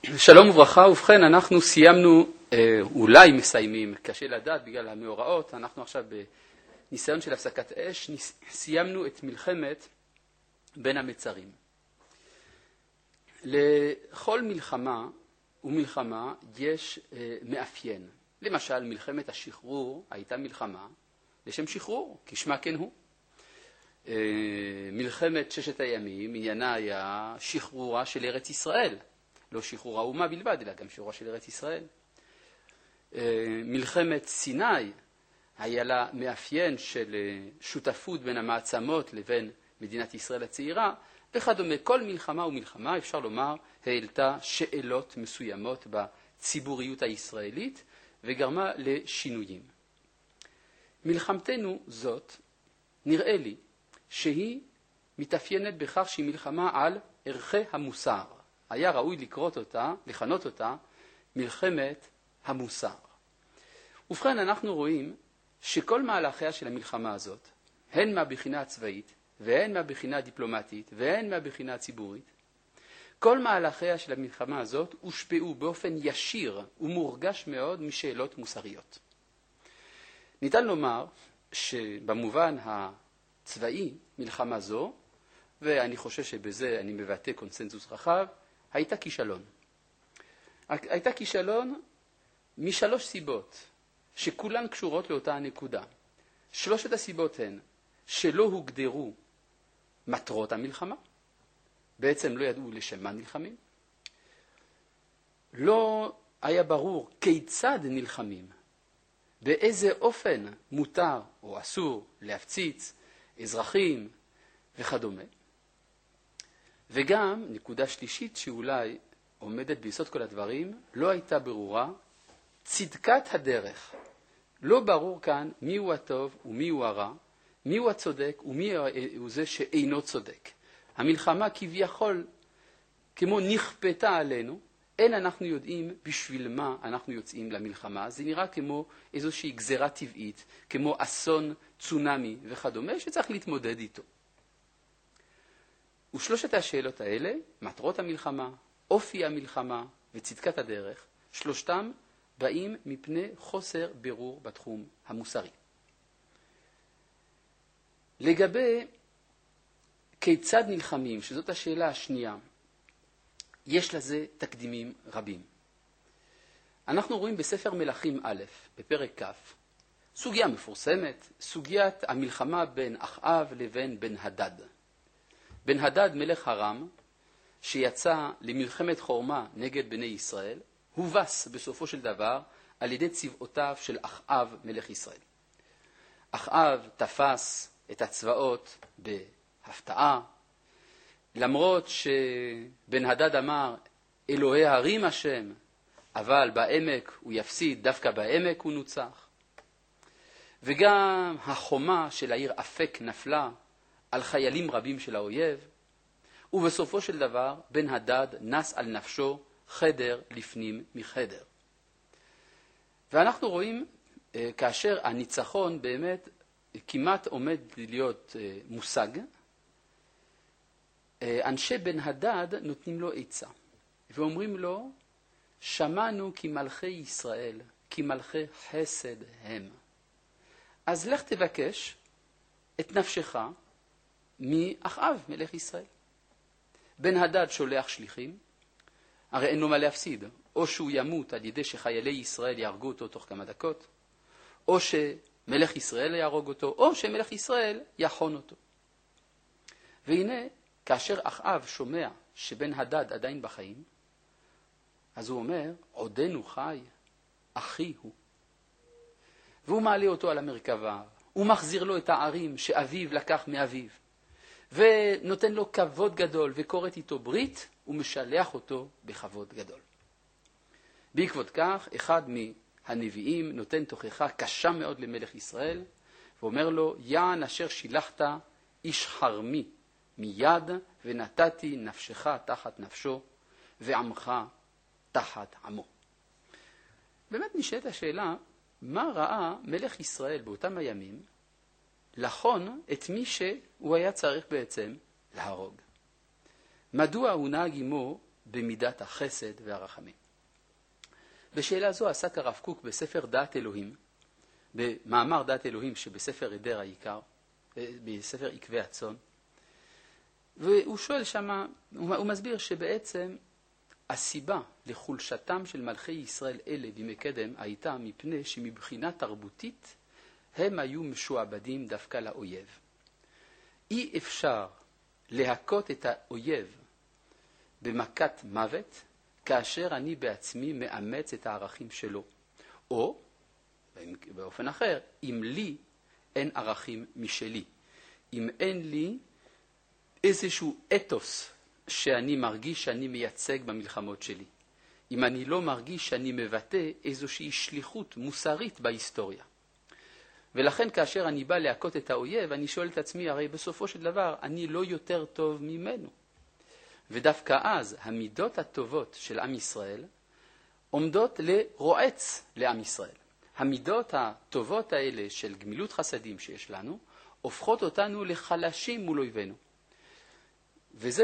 שלום וברכה, ובכן אנחנו סיימנו, אולי מסיימים, קשה לדעת בגלל המאורעות, אנחנו עכשיו בניסיון של הפסקת אש, סיימנו את מלחמת בין המצרים. לכל מלחמה ומלחמה יש מאפיין. למשל, מלחמת השחרור הייתה מלחמה לשם שחרור, כשמה כן הוא. מלחמת ששת הימים עניינה היה שחרורה של ארץ ישראל. לא שחרור האומה בלבד, אלא גם שחרורה של ארץ ישראל. מלחמת סיני היה לה מאפיין של שותפות בין המעצמות לבין מדינת ישראל הצעירה, וכדומה. כל מלחמה ומלחמה, אפשר לומר, העלתה שאלות מסוימות בציבוריות הישראלית, וגרמה לשינויים. מלחמתנו זאת, נראה לי, שהיא מתאפיינת בכך שהיא מלחמה על ערכי המוסר. היה ראוי לכנות אותה מלחמת המוסר. ובכן, אנחנו רואים שכל מהלכיה של המלחמה הזאת, הן מהבחינה הצבאית, והן מהבחינה הדיפלומטית, והן מהבחינה הציבורית, כל מהלכיה של המלחמה הזאת הושפעו באופן ישיר ומורגש מאוד משאלות מוסריות. ניתן לומר שבמובן הצבאי מלחמה זו, ואני חושב שבזה אני מבטא קונסנזוס רחב, הייתה כישלון. הייתה כישלון משלוש סיבות, שכולן קשורות לאותה הנקודה. שלושת הסיבות הן שלא הוגדרו מטרות המלחמה, בעצם לא ידעו לשם מה נלחמים. לא היה ברור כיצד נלחמים, באיזה אופן מותר או אסור להפציץ אזרחים וכדומה. וגם, נקודה שלישית שאולי עומדת ביסוד כל הדברים, לא הייתה ברורה צדקת הדרך. לא ברור כאן מיהו הטוב ומיהו הרע, מיהו הצודק ומי הוא זה שאינו צודק. המלחמה כביכול כמו נכפתה עלינו, אין אנחנו יודעים בשביל מה אנחנו יוצאים למלחמה. זה נראה כמו איזושהי גזרה טבעית, כמו אסון צונמי וכדומה שצריך להתמודד איתו. ושלושת השאלות האלה, מטרות המלחמה, אופי המלחמה וצדקת הדרך, שלושתם באים מפני חוסר בירור בתחום המוסרי. לגבי כיצד נלחמים, שזאת השאלה השנייה, יש לזה תקדימים רבים. אנחנו רואים בספר מלכים א', בפרק כ', סוגיה מפורסמת, סוגיית המלחמה בין אחאב לבין בן הדד. בן הדד מלך ארם, שיצא למלחמת חורמה נגד בני ישראל, הובס בסופו של דבר על ידי צבאותיו של אחאב מלך ישראל. אחאב תפס את הצבאות בהפתעה, למרות שבן הדד אמר, אלוהי הרים השם, אבל בעמק הוא יפסיד, דווקא בעמק הוא נוצח. וגם החומה של העיר אפק נפלה על חיילים רבים של האויב, ובסופו של דבר בן הדד נס על נפשו חדר לפנים מחדר. ואנחנו רואים כאשר הניצחון באמת כמעט עומד להיות מושג, אנשי בן הדד נותנים לו עצה, ואומרים לו, שמענו כי מלכי ישראל, כי מלכי חסד הם. אז לך תבקש את נפשך מאחאב מלך ישראל. בן הדד שולח שליחים, הרי אין לו מה להפסיד, או שהוא ימות על ידי שחיילי ישראל יהרגו אותו תוך כמה דקות, או שמלך ישראל יהרוג אותו, או שמלך ישראל יחון אותו. והנה, כאשר אחאב שומע שבן הדד עדיין בחיים, אז הוא אומר, עודנו חי, אחי הוא. והוא מעלה אותו על המרכבה, הוא מחזיר לו את הערים שאביו לקח מאביו, ונותן לו כבוד גדול, וקוראת איתו ברית, ומשלח אותו בכבוד גדול. בעקבות כך, אחד מהנביאים נותן תוכחה קשה מאוד למלך ישראל, ואומר לו, יען אשר שילחת איש חרמי מיד, ונתתי נפשך תחת נפשו, ועמך תחת עמו. באמת נשאלת השאלה, מה ראה מלך ישראל באותם הימים לחון את מי שהוא היה צריך בעצם להרוג? מדוע הוא נהג עמו במידת החסד והרחמים. בשאלה זו עסק הרב קוק בספר דעת אלוהים, במאמר דעת אלוהים שבספר עדר העיקר, בספר עקבי הצאן, והוא שואל שמה, הוא מסביר שבעצם הסיבה לחולשתם של מלכי ישראל אלה בימי קדם הייתה מפני שמבחינה תרבותית הם היו משועבדים דווקא לאויב. אי אפשר להכות את האויב במכת מוות כאשר אני בעצמי מאמץ את הערכים שלו. או, באופן אחר, אם לי אין ערכים משלי. אם אין לי איזשהו אתוס שאני מרגיש שאני מייצג במלחמות שלי. אם אני לא מרגיש שאני מבטא איזושהי שליחות מוסרית בהיסטוריה. ולכן כאשר אני בא להכות את האויב, אני שואל את עצמי, הרי בסופו של דבר אני לא יותר טוב ממנו. ודווקא אז המידות הטובות של עם ישראל עומדות לרועץ לעם ישראל. המידות הטובות האלה של גמילות חסדים שיש לנו, הופכות אותנו לחלשים מול אויבינו. וזה,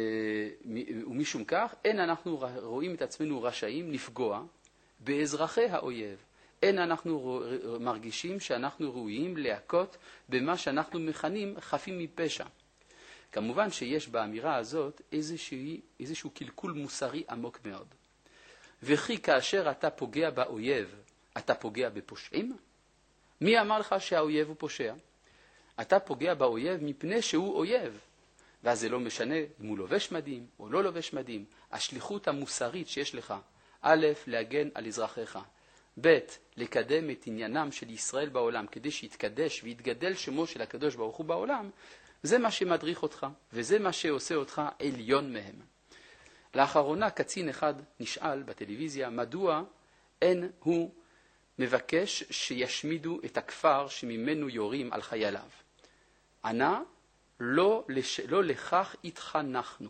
ומשום כך, אין אנחנו רואים את עצמנו רשאים לפגוע באזרחי האויב. אין אנחנו מרגישים שאנחנו ראויים להכות במה שאנחנו מכנים חפים מפשע. כמובן שיש באמירה הזאת איזשהו קלקול מוסרי עמוק מאוד. וכי כאשר אתה פוגע באויב, אתה פוגע בפושעים? מי אמר לך שהאויב הוא פושע? אתה פוגע באויב מפני שהוא אויב. ואז זה לא משנה אם הוא לובש מדים או לא לובש מדים. השליחות המוסרית שיש לך, א', להגן על אזרחיך, ב', לקדם את עניינם של ישראל בעולם כדי שיתקדש ויתגדל שמו של הקדוש ברוך הוא בעולם, זה מה שמדריך אותך וזה מה שעושה אותך עליון מהם. לאחרונה קצין אחד נשאל בטלוויזיה מדוע אין הוא מבקש שישמידו את הכפר שממנו יורים על חייליו. ענה, לא לכך התחנכנו.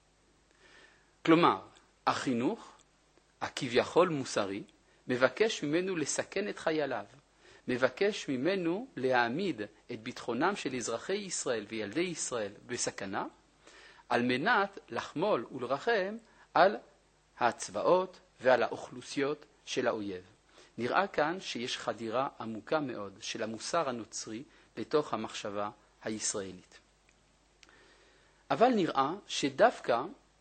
כלומר, החינוך, הכביכול מוסרי, מבקש ממנו לסכן את חייליו, מבקש ממנו להעמיד את ביטחונם של אזרחי ישראל וילדי ישראל בסכנה, על מנת לחמול ולרחם על הצבאות ועל האוכלוסיות של האויב. נראה כאן שיש חדירה עמוקה מאוד של המוסר הנוצרי לתוך המחשבה הישראלית. אבל נראה שדווקא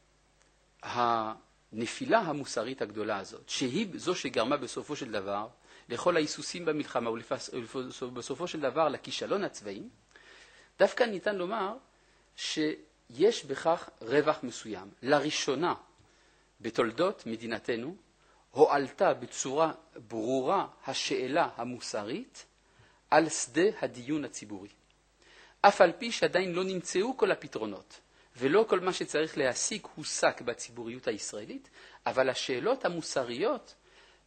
הנפילה המוסרית הגדולה הזאת, שהיא זו שגרמה בסופו של דבר לכל ההיסוסים במלחמה ובסופו של דבר לכישלון הצבאי, דווקא ניתן לומר שיש בכך רווח מסוים. לראשונה בתולדות מדינתנו הועלתה בצורה ברורה השאלה המוסרית על שדה הדיון הציבורי. אף על פי שעדיין לא נמצאו כל הפתרונות, ולא כל מה שצריך להשיג הוסק בציבוריות הישראלית, אבל השאלות המוסריות,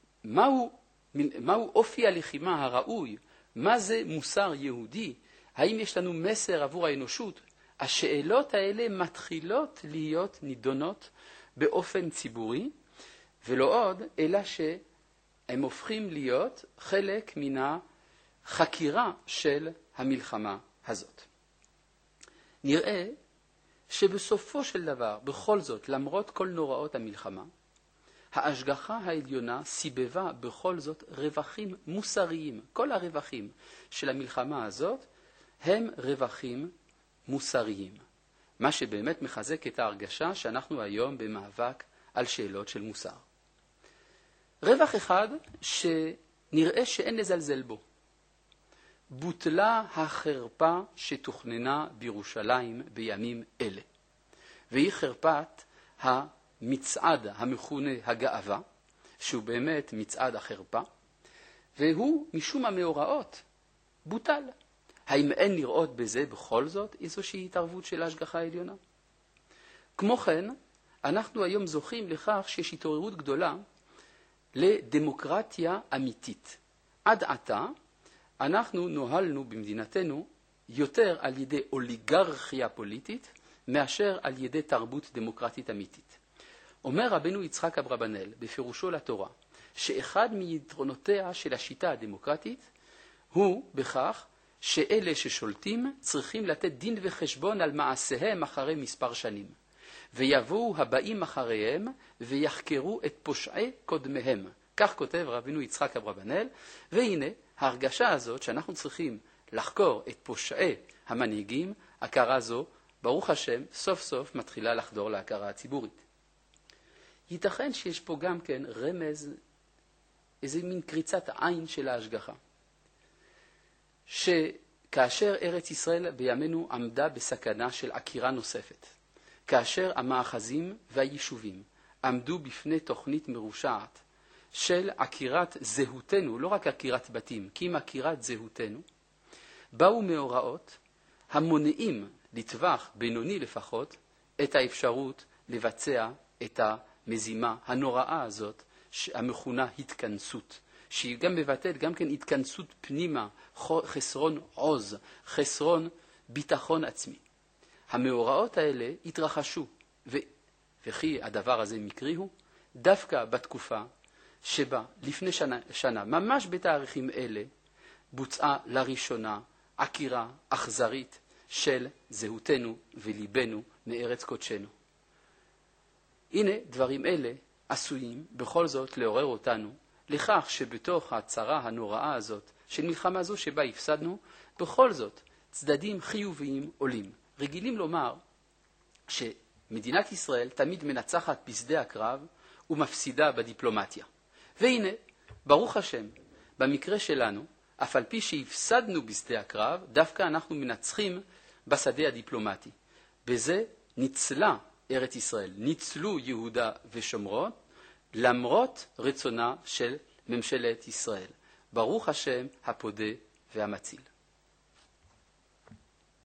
מהו אופי הלחימה הראוי, מה זה מוסר יהודי, האם יש לנו מסר עבור האנושות, השאלות האלה מתחילות להיות נידונות באופן ציבורי, ולא עוד, אלא שהם הופכים להיות חלק מן החקירה של המלחמה הזאת. נראה שבסופו של דבר, בכל זאת, למרות כל נוראות המלחמה, ההשגחה העליונה סיבבה בכל זאת רווחים מוסריים. כל הרווחים של המלחמה הזאת הם רווחים מוסריים. מה שבאמת מחזק את ההרגשה שאנחנו היום במאבק על שאלות של מוסר. רווח אחד שנראה שאין לזלזל בו. בוטלה החרפה שתוכננה בירושלים בימים אלה. והיא חרפת המצעד המכונה הגאווה, שהוא באמת מצעד החרפה, והוא משום המאורעות בוטל. האם אין לראות בזה בכל זאת איזושהי התערבות של ההשגחה העליונה? כמו כן, אנחנו היום זוכים לכך שיש התעוררות גדולה לדמוקרטיה אמיתית. עד עתה אנחנו נוהלנו במדינתנו יותר על ידי אוליגרכיה פוליטית מאשר על ידי תרבות דמוקרטית אמיתית. אומר רבנו יצחק אברבנאל בפירושו לתורה שאחד מיתרונותיה של השיטה הדמוקרטית הוא בכך שאלה ששולטים צריכים לתת דין וחשבון על מעשיהם אחרי מספר שנים. ויבואו הבאים אחריהם ויחקרו את פושעי קודמיהם. כך כותב רבינו יצחק אברבנאל, והנה ההרגשה הזאת שאנחנו צריכים לחקור את פושעי המנהיגים, הכרה זו, ברוך השם, סוף סוף מתחילה לחדור להכרה הציבורית. ייתכן שיש פה גם כן רמז, איזה מין קריצת עין של ההשגחה. שכאשר ארץ ישראל בימינו עמדה בסכנה של עקירה נוספת, כאשר המאחזים והיישובים עמדו בפני תוכנית מרושעת של עקירת זהותנו, לא רק עקירת בתים, כי אם עקירת זהותנו, באו מאורעות המונעים לטווח בינוני לפחות את האפשרות לבצע את המזימה הנוראה הזאת המכונה התכנסות, שהיא גם מבטאת גם כן התכנסות פנימה, חסרון עוז, חסרון ביטחון עצמי. המאורעות האלה התרחשו, וכי הדבר הזה מקרי הוא, דווקא בתקופה שבה לפני שנה, ממש בתאריכים אלה, בוצעה לראשונה עקירה אכזרית של זהותנו וליבנו מארץ קודשנו. הנה דברים אלה עשויים בכל זאת לעורר אותנו לכך שבתוך הצרה הנוראה הזאת של מלחמה זו שבה הפסדנו, בכל זאת צדדים חיוביים עולים. רגילים לומר שמדינת ישראל תמיד מנצחת בשדה הקרב ומפסידה בדיפלומטיה. והנה, ברוך השם, במקרה שלנו, אף על פי שהפסדנו בשדה הקרב, דווקא אנחנו מנצחים בשדה הדיפלומטי. בזה ניצלה ארץ ישראל, ניצלו יהודה ושומרון, למרות רצונה של ממשלת ישראל. ברוך השם הפודה והמציל.